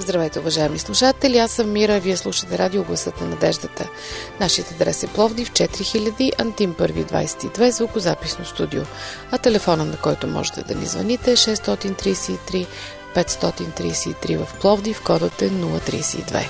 Здравейте, уважаеми слушатели, аз съм Мира, вие слушате радио Гласът на надеждата. Нашият адрес е Пловдив 4000, Антим 1 22, звукозаписно студио. А телефона, на който можете да ни звъните, е 633 533 в Пловдив, кодът е 032.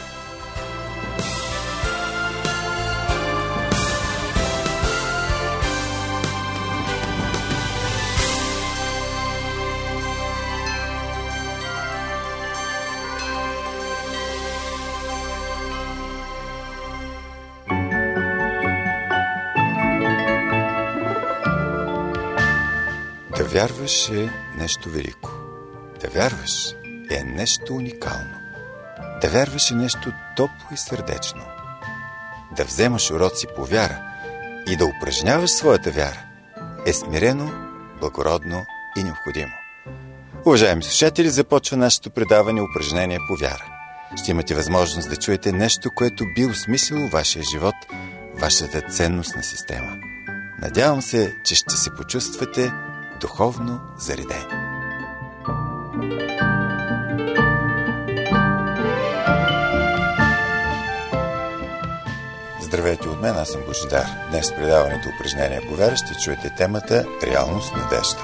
Да вярваш е нещо велико. Да вярваш е нещо уникално. Да вярваш е нещо топло и сърдечно. Да вземаш уроци по вяра и да упражняваш своята вяра е смирено, благородно и необходимо. Уважаеми слушатели, започва нашето предаване упражнение по вяра. Ще имате възможност да чуете нещо, което би осмислило вашия живот, вашата ценностна система. Надявам се, че ще се почувствате духовно заредени. Здравейте от мен, аз съм Божидар. Днес в предаването упражнение по вяра ще чуете темата реалност, надежда.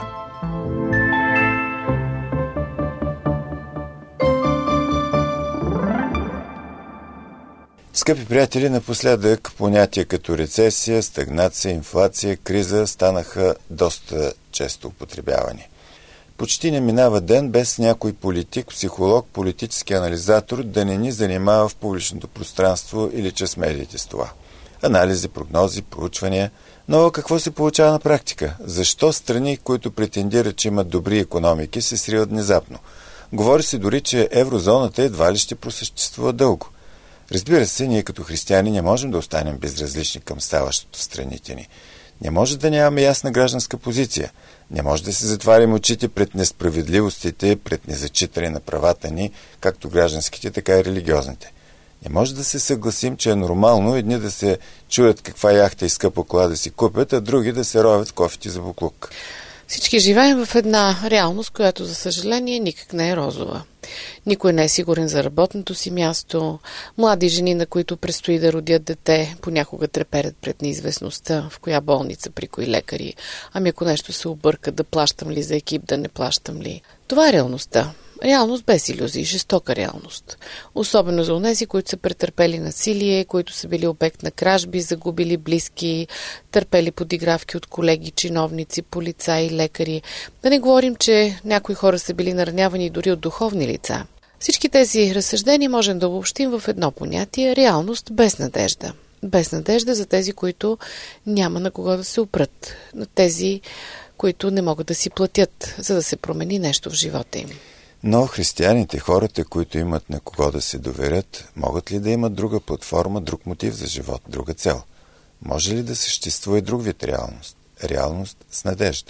Скъпи приятели, напоследък понятия като рецесия, стагнация, инфлация, криза станаха доста често употребявани. Почти не минава ден без някой политик, психолог, политически анализатор да не ни занимава в публичното пространство или чрез медиите с това. Анализи, прогнози, проучвания. Но какво се получава на практика? Защо страни, които претендират, че имат добри икономики, се сриват внезапно? Говори се дори, че еврозоната едва ли ще просъществува дълго. Разбира се, ние като християни не можем да останем безразлични към ставащото в страните ни. Не може да нямаме ясна гражданска позиция. Не може да се затварим очите пред несправедливостите, пред незачитане на правата ни, както гражданските, така и религиозните. Не може да се съгласим, че е нормално едни да се чуят каква яхта и скъпа кола да си купят, а други да се ровят в кофите за буклук. Всички живеем в една реалност, която, за съжаление, никак не е розова. Никой не е сигурен за работното си място. Млади жени, на които предстои да родят дете, понякога треперят пред неизвестността, в коя болница, при кои лекари. Ами ако нещо се обърка, да плащам ли за екип, да не плащам ли. Това е реалността. Реалност без илюзии, жестока реалност. Особено за онези, които са претърпели насилие, които са били обект на кражби, загубили близки, търпели подигравки от колеги, чиновници, полицаи, лекари. Да не говорим, че някои хора са били наранявани дори от духовни лица. Всички тези разсъждения можем да обобщим в едно понятие – реалност без надежда. Без надежда за тези, които няма на кого да се опрат, на тези, които не могат да си платят, за да се промени нещо в живота им. Но християните, хората, които имат на кого да се доверят, могат ли да имат друга платформа, друг мотив за живот, друга цел? Може ли да съществува и друг вид реалност? Реалност с надежда.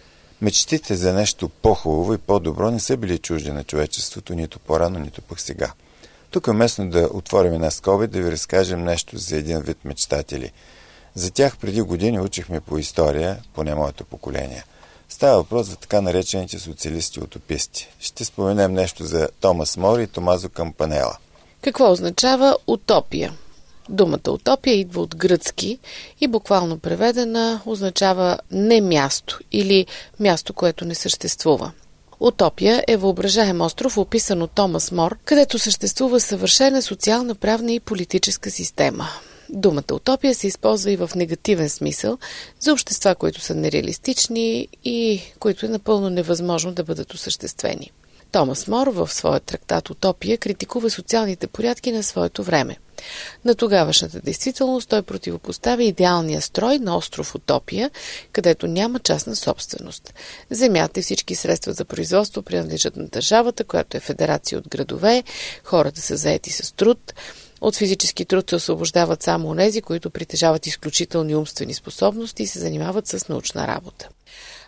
Мечтите за нещо по-хубаво и по-добро не са били чужди на човечеството, нито по-рано, нито пък сега. Тук е местно да отворим една скоба и да ви разкажем нещо за един вид мечтатели. За тях преди години учихме по история, поне моето поколение. Става въпрос за така наречените социалисти-утописти. Ще споменем нещо за Томас Мор и Томазо Кампанела. Какво означава утопия? Думата утопия идва от гръцки и буквално преведена означава не място или място, което не съществува. Утопия е въображаем остров, описан от Томас Мор, където съществува съвършена социална, правна и политическа система. Думата утопия се използва и в негативен смисъл за общества, които са нереалистични и които е напълно невъзможно да бъдат осъществени. Томас Мор в своя трактат «Утопия» критикува социалните порядки на своето време. На тогавашната действителност той противопоставя идеалния строй на остров Утопия, където няма частна собственост. Земята и всички средства за производство принадлежат на държавата, която е федерация от градове, хората са заети с труд. От физически труд се освобождават само онези, които притежават изключителни умствени способности и се занимават с научна работа.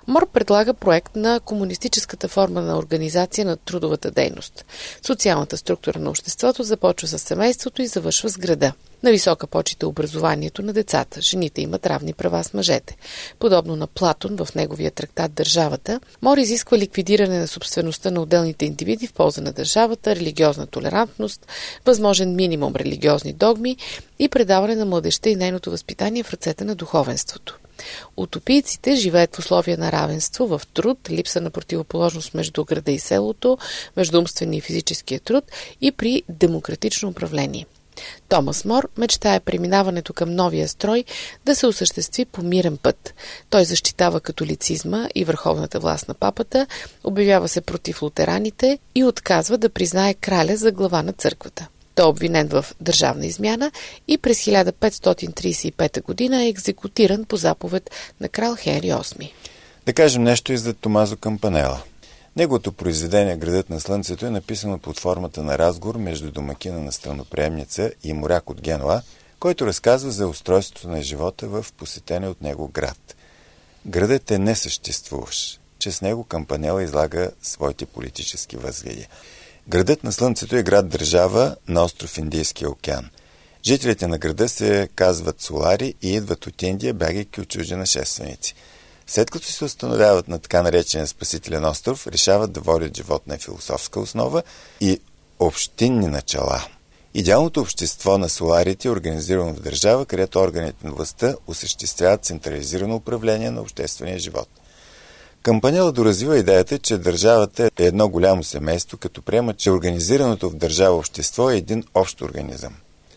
МОР предлага проект на комунистическата форма на организация на трудовата дейност. Социалната структура на обществото започва с семейството и завършва с града. На висока почит е образованието на децата. Жените имат равни права с мъжете. Подобно на Платон в неговия трактат «Държавата», МОР изисква ликвидиране на собствеността на отделните индивиди в полза на държавата, религиозна толерантност, възможен минимум религиозни догми и предаване на младежта и нейното възпитание в ръцете на духовенството. Утопийците живеят в условия на равенство в труд, липса на противоположност между града и селото, между умствения и физическия труд и при демократично управление. Томас Мор мечтае преминаването към новия строй да се осъществи по мирен път. Той защитава католицизма и върховната власт на папата, обявява се против лутераните и отказва да признае краля за глава на църквата. Той е обвинен в държавна измяна и през 1535 година е екзекутиран по заповед на крал Хенри VIII. Да кажем нещо и за Томазо Кампанела. Неговото произведение «Градът на слънцето» е написано под формата на разговор между домакина на страноприемница и моряк от Генуа, който разказва за устройството на живота в посетения от него град. Градът е несъществуващ, че с него Кампанела излага своите политически възгледи. Градът на слънцето е град-държава на остров Индийския океан. Жителите на града се казват солари и идват от Индия, бягайки от чужди нашественици. След като се установяват на така наречения спасителен остров, решават да водят живот на философска основа и общинни начала. Идеалното общество на соларите е организирано в държава, където органите на властта осъществяват централизирано управление на обществения живот. Кампанела доразвива идеята, че държавата е едно голямо семейство, като приема, че организираното в държава общество е един общ организъм.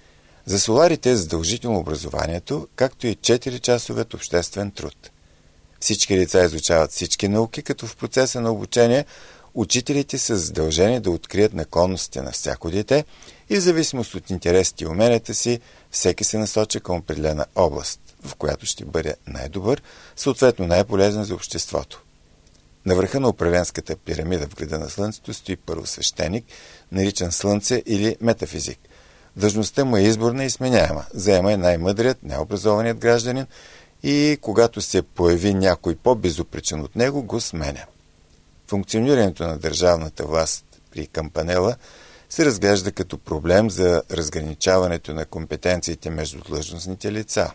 За соларите е задължително образованието, както и 4-часовият обществен труд. Всички лица изучават всички науки, като в процеса на обучение учителите са задължени да открият наклонностите на всяко дете и в зависимост от интересите и уменията си, всеки се насочи към определена област, в която ще бъде най-добър, съответно най-полезен за обществото. На върха на управленската пирамида в града на слънцето стои първосвещеник, наричан Слънце или метафизик. Длъжността му е изборна и сменяема. Заема е най-мъдрият, най-образованият гражданин и когато се появи някой по-безупречен от него, го сменя. Функционирането на държавната власт при Кампанела се разглежда като проблем за разграничаването на компетенциите между длъжностните лица.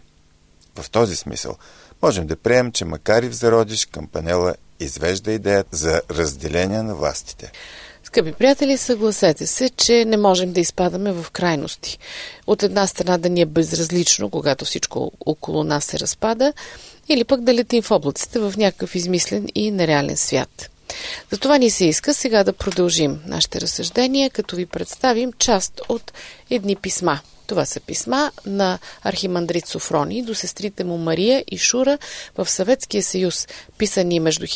В този смисъл можем да приемем, че макар и в зародиш, Кампанела извежда идеята за разделение на властите. Скъпи приятели, съгласете се, че не можем да изпадаме в крайности. От една страна да ни е безразлично, когато всичко около нас се разпада, или пък да летим в облаците в някакъв измислен и нереален свят. Затова ни се иска сега да продължим нашите разсъждения, като ви представим част от едни писма. Това са писма на архимандрит Софроний до сестрите му Мария и Шура в Съветския съюз, писани между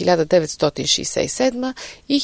1967 и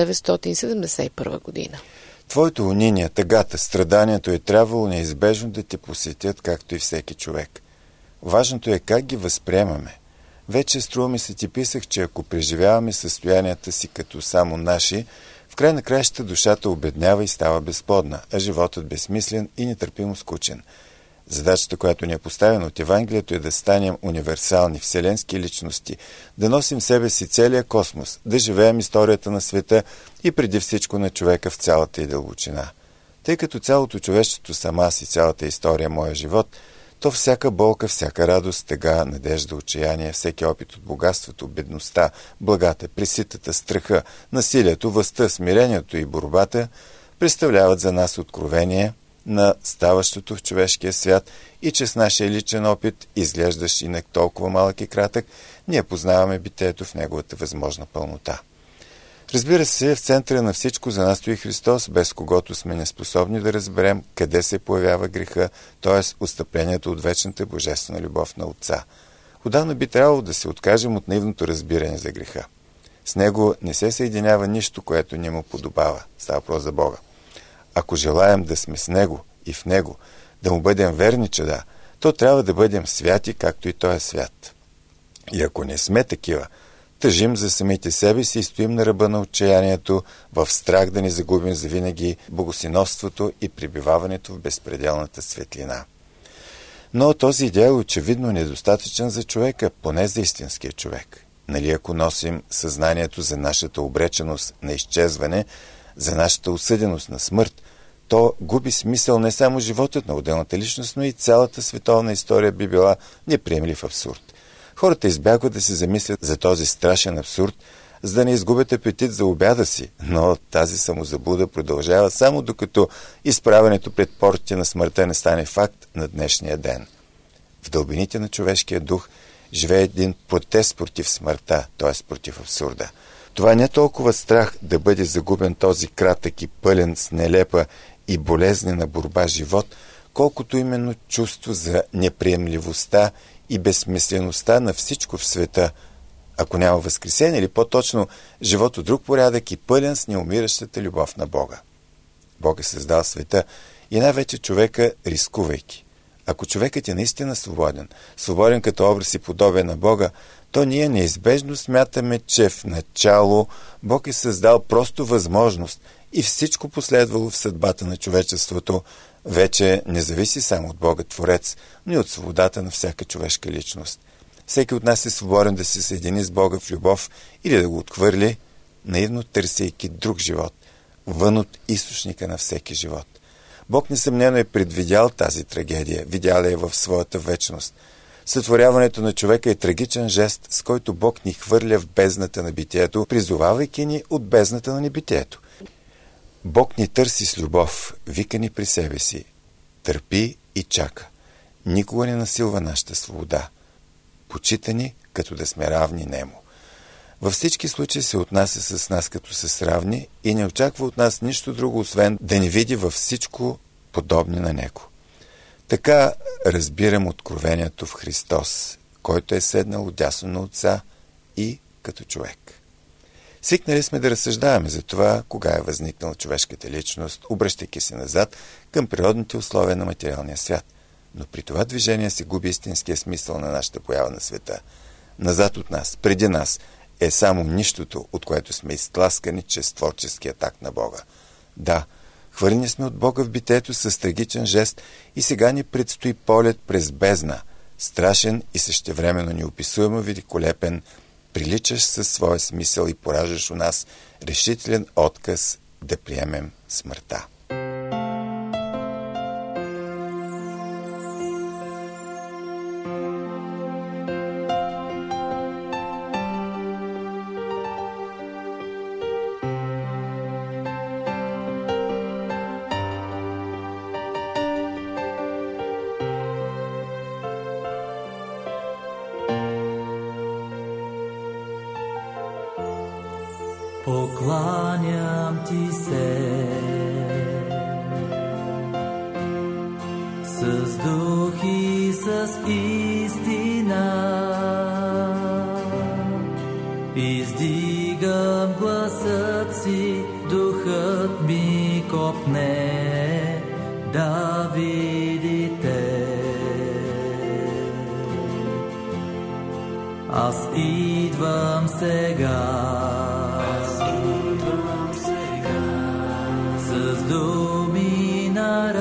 1971 година. Твоето униние, тъгата, страданието е трябвало неизбежно да те посетят, както и всеки човек. Важното е как ги възприемаме. Вече струва ми се ти писах, че ако преживяваме състоянията си като само наши, в край на краищата душата обеднява и става безплодна, а животът безсмислен и нетърпимо скучен. Задачата, която ни е поставена от Евангелието, е да станем универсални, вселенски личности, да носим в себе си целия космос, да живеем историята на света и преди всичко на човека в цялата й дълбочина. Тъй като цялото човечество съм аз и цялата история моя живот, то всяка болка, всяка радост, тъга, надежда, отчаяние, всеки опит от богатството, бедността, благата, преситата, страха, насилието, властта, смирението и борбата представляват за нас откровение на ставащото в човешкия свят и че с нашия личен опит, изглеждащ инак толкова малък и кратък, ние познаваме битието в неговата възможна пълнота. Разбира се, в центъра на всичко за нас стои Христос, без когото сме неспособни да разберем къде се появява греха, т.е. отстъплението от вечната божествена любов на Отца. Отдавна би трябвало да се откажем от наивното разбиране за греха. С него не се съединява нищо, което не му подобава. Става въпрос за Бога. Ако желаем да сме с него и в него, да му бъдем верни чада, то трябва да бъдем святи, както и той е свят. И ако не сме такива, тъжим за самите себе си и стоим на ръба на отчаянието, в страх да ни загубим завинаги богосиновството и пребиваването в безпределната светлина. Но този идеал е очевидно недостатъчен за човека, поне за истинския човек. Нали ако носим съзнанието за нашата обреченост на изчезване, за нашата осъденост на смърт, то губи смисъл не само животът на отделната личност, но и цялата световна история би била неприемлив абсурд. Хората избягват да се замислят за този страшен абсурд, за да не изгубят апетит за обяда си, но тази самозаблуда продължава само докато изправенето пред портите на смъртта не стане факт на днешния ден. В дълбините на човешкия дух живее един протест против смъртта, т.е. против абсурда. Това не е толкова страх да бъде загубен този кратък и пълен с нелепа и болезнена борба живот, колкото именно чувство за неприемливостта и безсмислеността на всичко в света, ако няма възкресение, или по-точно живот от друг порядък и пълен с неумиращата любов на Бога. Бог е създал света и най-вече човека, рискувайки. Ако човекът е наистина свободен като образ и подобие на Бога, то ние неизбежно смятаме, че в начало Бог е създал просто възможност и всичко последвало в съдбата на човечеството вече не зависи само от Бога Творец, но и от свободата на всяка човешка личност. Всеки от нас е свободен да се съедини с Бога в любов или да го отхвърли, наивно търсейки друг живот, вън от източника на всеки живот. Бог несъмнено е предвидял тази трагедия, видял я в своята вечност. Сътворяването на човека е трагичен жест, с който Бог ни хвърля в бездната на битието, призовавайки ни от бездната на небитието. Бог ни търси с любов, вика ни при себе си, търпи и чака. Никога не насилва нашата свобода. Почита ни, като да сме равни нему. Във всички случаи се отнася с нас като с равни и не очаква от нас нищо друго, освен да ни види във всичко подобни на него. Така разбирам откровението в Христос, който е седнал отдясно на Отца и като човек. Свикнали сме да разсъждаваме за това, кога е възникнала човешката личност, обръщайки се назад към природните условия на материалния свят. Но при това движение се губи истинския смисъл на нашата поява на света. Назад от нас, преди нас, е само нищото, от което сме изтласкани чрез творческия акт на Бога. Да, хвърлени сме от Бога в битието с трагичен жест и сега ни предстои полет през бездна, страшен и същевременно неописуемо великолепен, приличаш със своя смисъл и пораждаш у нас решителен отказ да приемем смъртта. Покланям ти се с дух и с истина, издигам гласът си, духът ми копне да видите. Аз идвам сега с думи на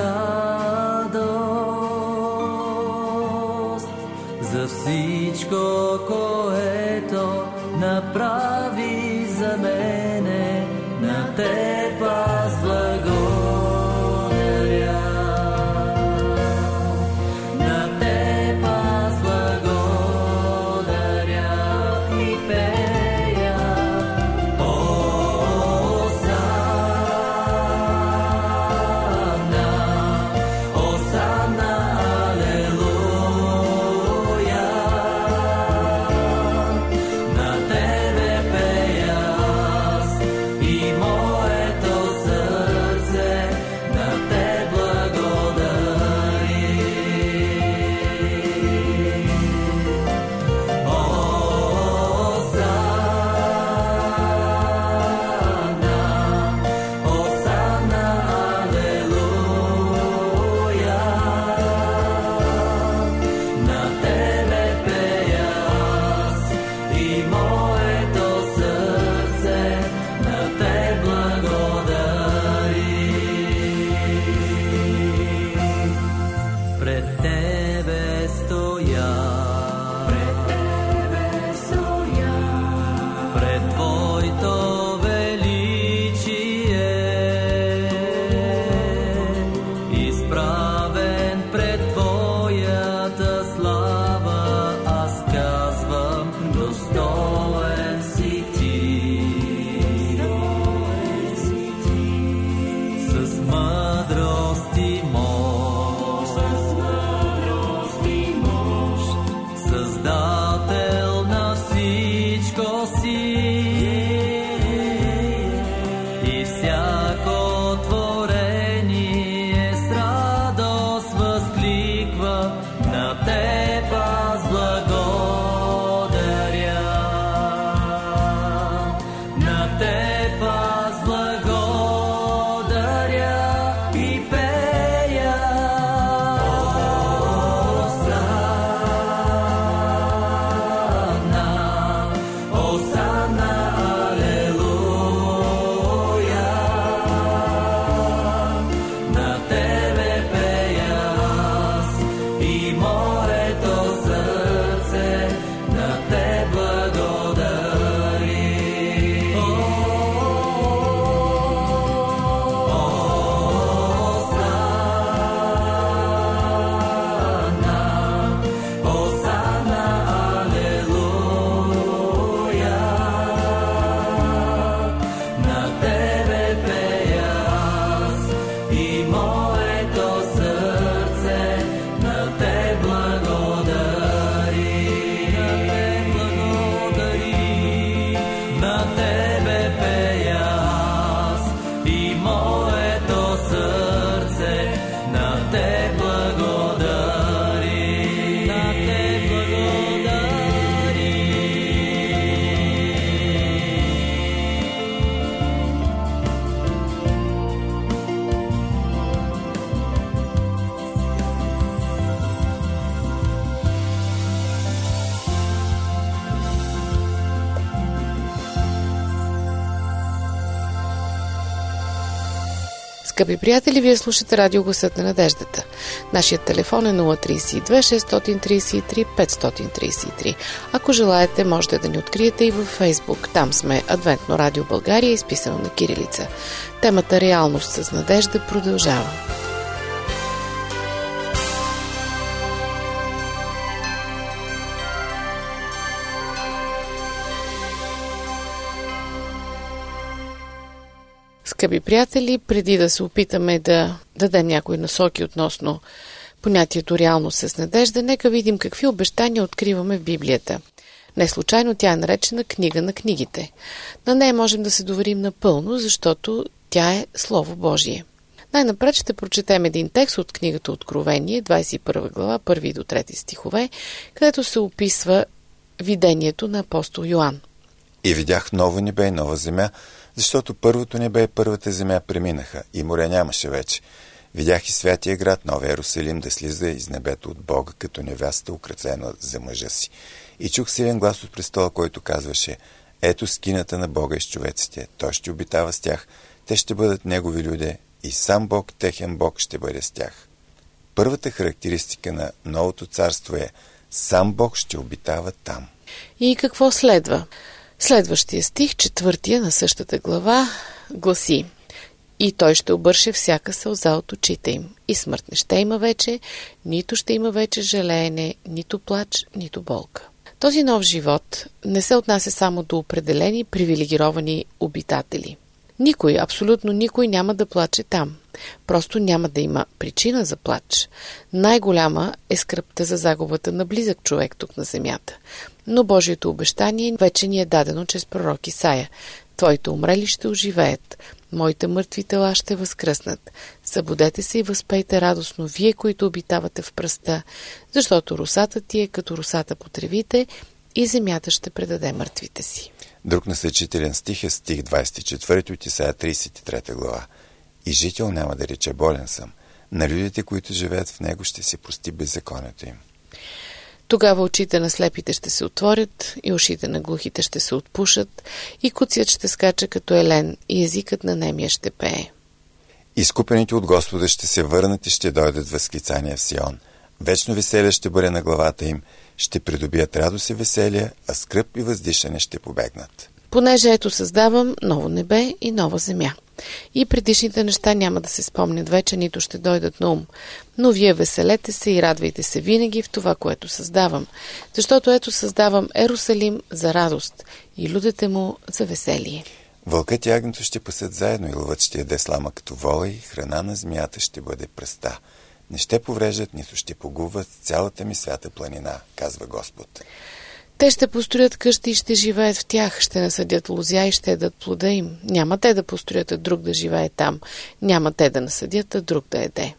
радост за всичко, което направи за мене. На теб аз благодаря. На теб аз благодаря и пея. И моето Скъпи приятели, вие слушате радио Гласът на надеждата. Нашият телефон е 032 633 533. Ако желаете, можете да ни откриете и във Фейсбук. Там сме Адвентно радио България, изписано на кирилица. Темата "Реалност с надежда" продължава. Скъпи приятели, преди да се опитаме да дадем някои насоки относно понятието "реалност с надежда", нека видим какви обещания откриваме в Библията. Не случайно тя е наречена книга на книгите. На нея можем да се доверим напълно, защото тя е Слово Божие. Най-напред ще прочетем един текст от книгата Откровение, 21 глава, 1 до 3 стихове, където се описва видението на апостол Йоан. И видях ново небе и нова земя, защото първото небе и първата земя преминаха и море нямаше вече. Видях и святия град, Нови Йерусалим, да слиза из небето от Бога, като невяста, украсена за мъжа си. И чух силен глас от престола, който казваше: ето скината на Бога и с човеците. Той ще обитава с тях, те ще бъдат негови люди и сам Бог, техен Бог, ще бъде с тях. Първата характеристика на новото царство е: сам Бог ще обитава там. И какво следва? Следващия стих, 4 на същата глава, гласи: и той ще обърше всяка сълза от очите им, и смърт не ще има вече, нито ще има вече жалеене, нито плач, нито болка. Този нов живот не се отнася само до определени привилегировани обитатели. Никой, абсолютно никой няма да плаче там. Просто няма да има причина за плач. Най-голяма е скръбта за загубата на близък човек тук на земята. Но Божието обещание вече ни е дадено чрез пророк Исаия: твоите умрели ще оживеят, моите мъртви тела ще възкръснат. Събудете се и възпейте радостно, вие, които обитавате в пръста, защото росата ти е като росата по тревите и земята ще предаде мъртвите си. Друг насъчителен стих е стих 24 от Исаия 33 глава. И жител няма да рече: болен съм. На людите, които живеят в него, ще се прости беззаконието им. Тогава очите на слепите ще се отворят, и ушите на глухите ще се отпушат, и куцът ще скача като елен, и езикът на немия ще пее. Изкупените от Господа ще се върнат и ще дойдат възклицания в Сион. Вечно веселие ще бъде на главата им, ще придобият радост и веселие, а скръб и въздишане ще побегнат. Понеже ето създавам ново небе и нова земя. И предишните неща няма да се спомнят вече, нито ще дойдат на ум. Но вие веселете се и радвайте се винаги в това, което създавам. Защото ето създавам Йерусалим за радост и людите му за веселие. Вълкът и агнето ще пасат заедно и лъвът ще яде слама като вола и храна на змията ще бъде пръста. Не ще повреждат, нито ще погубват цялата ми свята планина, казва Господ. Те ще построят къщи и ще живеят в тях, ще насъдят лозя и ще ядат плода им. Няма те да построят, а друг да живее там. Няма те да насъдят, а друг да яде.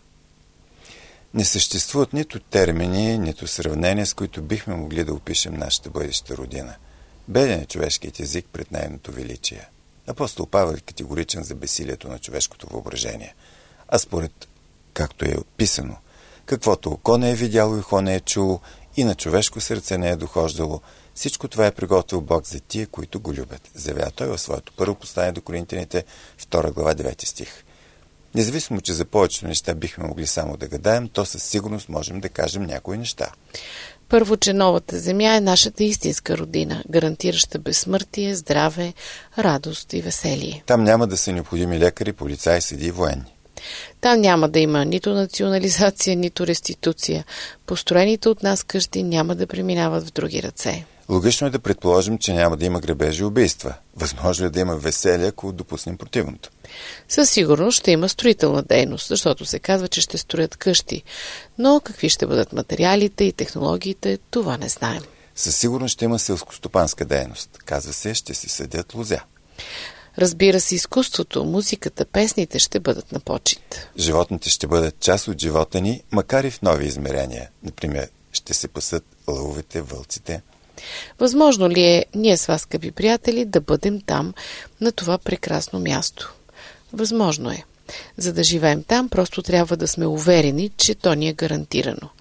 Не съществуват нито термини, нито сравнения, с които бихме могли да опишем нашата бъдеща родина. Беден е човешкият език пред нейното величие. Апостол Павел е категоричен за безсилието на човешкото въображение. А според както е описано: каквото око не е видяло и ухо не е чуло, и на човешко сърце не е дохождало, всичко това е приготвил Бог за тия, които го любят, заявява той в своето първо послание до Коринтяните, 2 глава, 9 стих. Независимо, че за повечето неща бихме могли само да гадаем, то със сигурност можем да кажем някои неща. Първо, че новата земя е нашата истинска родина, гарантираща безсмъртие, здраве, радост и веселие. Там няма да са необходими лекари, полицаи, съдии и военни. Там няма да има нито национализация, нито реституция. Построените от нас къщи няма да преминават в други ръце. Логично е да предположим, че няма да има грабежи и убийства. Възможно е да има веселие, ако допуснем противното. Със сигурност ще има строителна дейност, защото се казва, че ще строят къщи. Но какви ще бъдат материалите и технологиите, това не знаем. Със сигурност ще има селскостопанска дейност. Казва се, ще се съдят лозя. Разбира се, изкуството, музиката, песните ще бъдат на почит. Животните ще бъдат част от живота ни, макар и в нови измерения. Например, ще се пасат лъвовете, вълците. Възможно ли е ние с вас, скъпи приятели, да бъдем там, на това прекрасно място? Възможно е. За да живеем там, просто трябва да сме уверени, че то ни е гарантирано.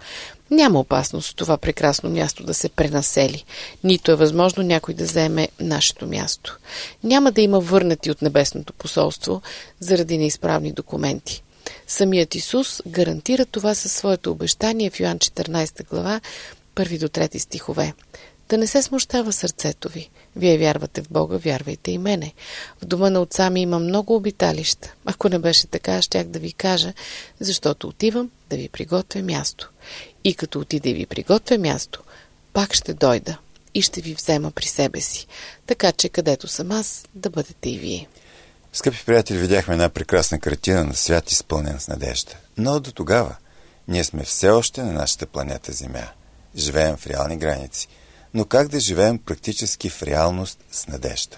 Няма опасност това прекрасно място да се пренасели, нито е възможно някой да заеме нашето място. Няма да има върнати от небесното посолство заради неизправни документи. Самият Исус гарантира това със своето обещание в Йоан 14 глава, 1 до 3 стихове. Да не се смущава сърцето ви. Вие вярвате в Бога, вярвайте и мене. В дома на отца ми има много обиталища. Ако не беше така, щях да ви кажа, защото отивам да ви приготвя място. И като отида и ви приготвя място, пак ще дойда и ще ви взема при себе си. Така че където съм аз, да бъдете и вие. Скъпи приятели, видяхме една прекрасна картина на свят, изпълнен с надежда. Но до тогава ние сме все още на нашата планета Земя. Живеем в реални граници. Но как да живеем практически в реалност с надежда?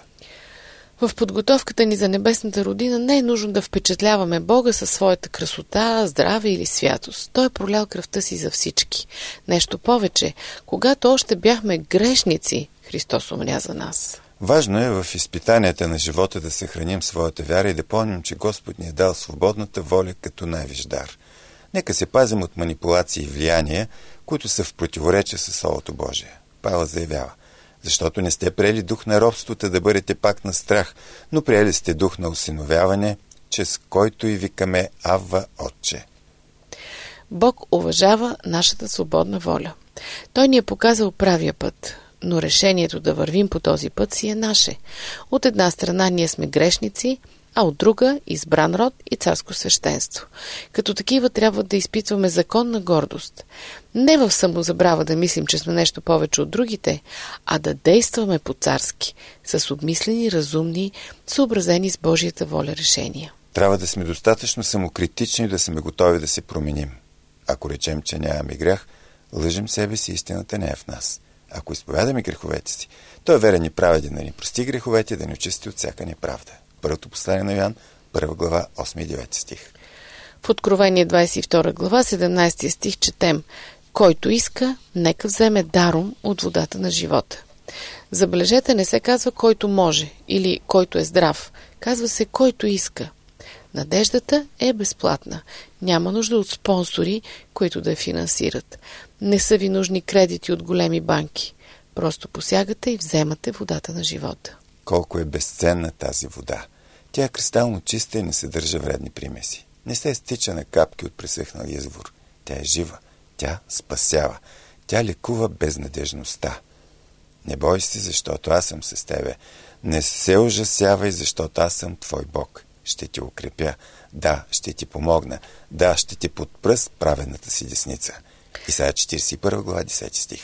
В подготовката ни за небесната родина не е нужно да впечатляваме Бога със своята красота, здраве или святост. Той е пролял кръвта си за всички. Нещо повече, когато още бяхме грешници, Христос умря за нас. Важно е в изпитанията на живота да съхраним своята вяра и да помним, че Господ ни е дал свободната воля като най-висш дар. Нека се пазим от манипулации и влияния, които са в противоречие със Словото Божие. Павел заявява: защото не сте приели дух на робството да бъдете пак на страх, но приели сте дух на усиновяване, чрез който и викаме Авва, Отче. Бог уважава нашата свободна воля. Той ни е показал правия път, но решението да вървим по този път си е наше. От една страна ние сме грешници, а от друга избран род и царско свещенство. Като такива трябва да изпитваме законна гордост. Не в самозабрава да мислим, че сме нещо повече от другите, а да действаме по-царски, с обмислени, разумни, съобразени с Божията воля решения. Трябва да сме достатъчно самокритични, да сме готови да се променим. Ако речем, че нямаме грях, лъжем себе си, истината не е в нас. Ако изповядаме греховете си, той е верен и праведен да ни прости греховете, да ни очисти от всяка неправда. Първото послание на Йоан, 1 глава, 8 и 9 стих. В Откровение 22 глава, 17 стих четем: който иска, нека вземе даром от водата на живота. Забележете, не се казва който може или който е здрав. Казва се който иска. Надеждата е безплатна. Няма нужда от спонсори, които да я финансират. Не са ви нужни кредити от големи банки. Просто посягате и вземате водата на живота. Колко е безценна тази вода. Тя е кристално чиста и не съдържа вредни примеси. Не се стича на капки от пресъхнал извор. Тя е жива. Тя спасява. Тя лекува безнадежността. Не бой се, защото аз съм с тебе. Не се ужасявай, защото аз съм твой Бог. Ще те укрепя. Да, ще ти помогна. Да, ще ти подпра с праведната си десница. Исаия 41 глава, 10 стих.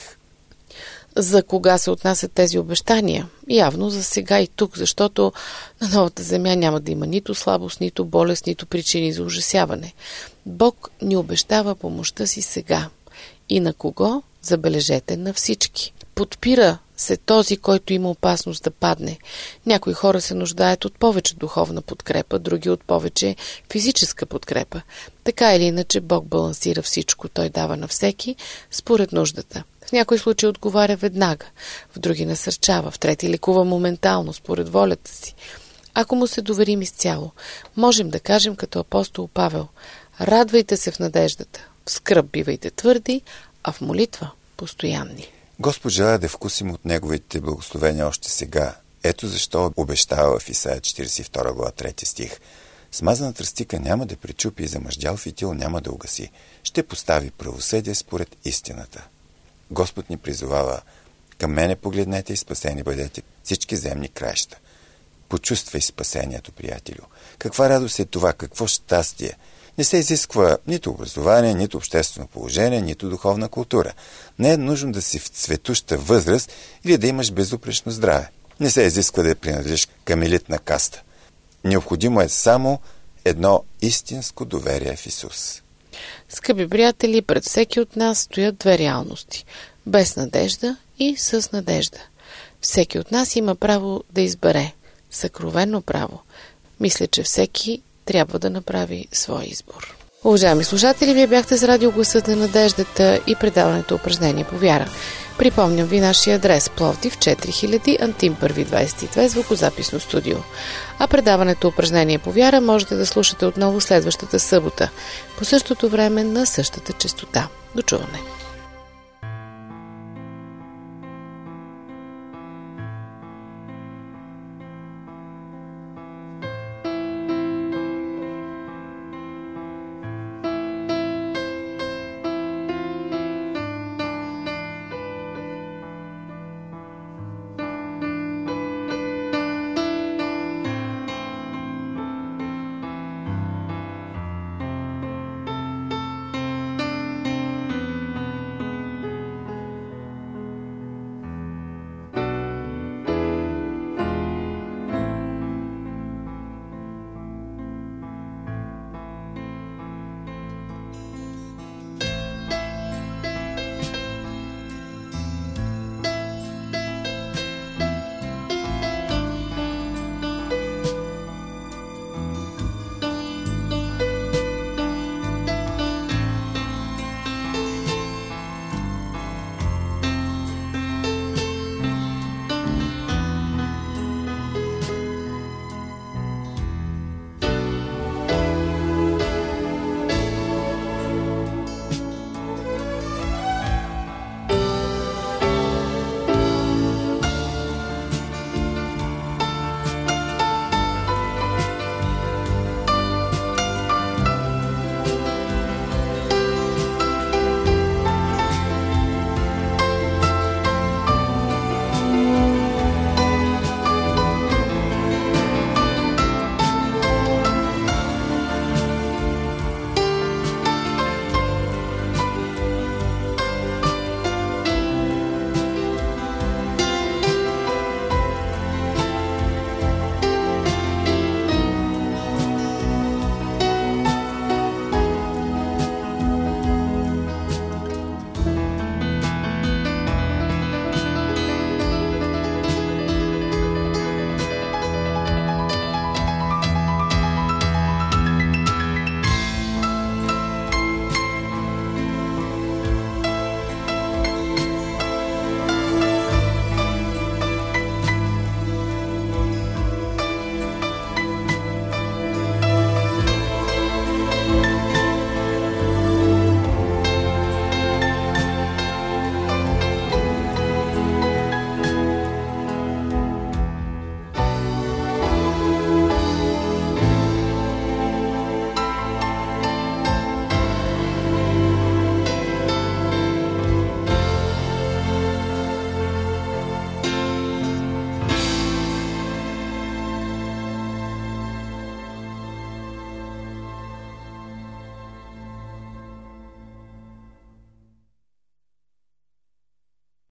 За кога се отнасят тези обещания? Явно за сега и тук, защото на новата земя няма да има нито слабост, нито болест, нито причини за ужасяване. Бог ни обещава помощта си сега. И на кого? Забележете, на всички. Подпира се този, който има опасност да падне. Някои хора се нуждаят от повече духовна подкрепа, други от повече физическа подкрепа. Така или иначе Бог балансира всичко. Той дава на всеки според нуждата. В някои случаи отговаря веднага, в други насърчава, в трети лекува моментално, според волята си. Ако му се доверим изцяло, можем да кажем като апостол Павел: радвайте се в надеждата, в скръб бивайте твърди, а в молитва постоянни. Господ желая да вкусим от неговите благословения още сега. Ето защо обещава в Исаия 42 глава 3 стих: смазана тръстика няма да пречупи и замъждял фитил няма да угаси. Ще постави правосъдие според истината. Господ ни призовава: към мене погледнете и спасени бъдете всички земни краища. Почувствай спасението, приятелю. Каква радост е това, какво щастие! Не се изисква нито образование, нито обществено положение, нито духовна култура. Не е нужно да си в цветуща възраст или да имаш безупречно здраве. Не се изисква да принадлежиш към елитна каста. Необходимо е само едно истинско доверие в Исус. Скъпи приятели, пред всеки от нас стоят две реалности – без надежда и с надежда. Всеки от нас има право да избере, съкровенно право. Мисля, че всеки трябва да направи свой избор. Уважаеми слушатели, вие бяхте с радио Гласът на надеждата и предаването Упражнение по вяра. Припомням ви нашия адрес: Пловдив 4000, Антим 1-22, звукозаписно студио. А предаването Упражнение по вяра можете да слушате отново следващата събота, по същото време на същата честота. До чуване!